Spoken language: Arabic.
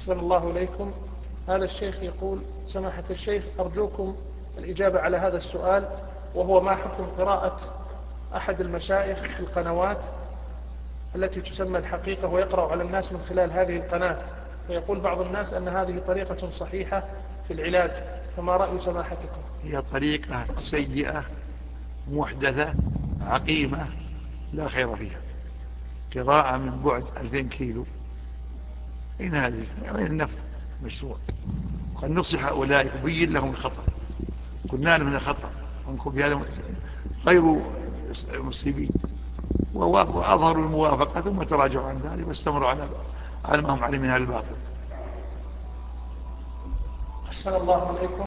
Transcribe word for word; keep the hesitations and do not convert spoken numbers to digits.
أحسن الله إليكم. هذا الشيخ يقول: سماحة الشيخ، أرجوكم الإجابة على هذا السؤال، وهو: ما حكم قراءة أحد المشايخ في القنوات التي تسمى الحقيقة ويقرأ على الناس من خلال هذه القناة؟ ويقول بعض الناس أن هذه طريقة صحيحة في العلاج، فما رأي سماحتكم؟ هي طريقة سيئة محدثة عقيمة لا خير فيها. قراءة من بعد ألفين كيلو، أين هذه؟ أين النفع مشروع؟ وقد نصح هؤلاء وبين لهم الخطأ، قلنا لهم من الخطأ ونكون في هذا غير مصيبين، وأظهروا الموافقة ثم تراجعوا عن ذلك واستمروا على على ما هم عليه من الباطل. أحسن الله إليكم.